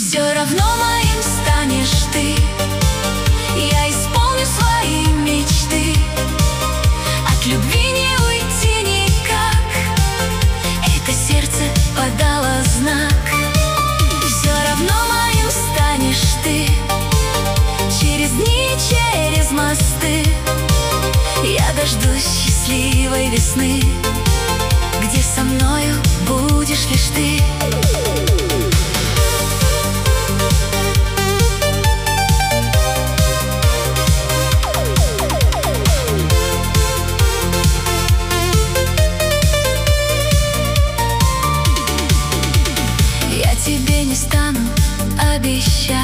Все равно моим станешь ты. Я исполню свои мечты. От любви не уйти никак. Это сердце подало знак. Все равно моим станешь ты. Через дни, через мосты я дождусь счастливой весны, где со мною будешь лишь ты. Я тебе не стану обещать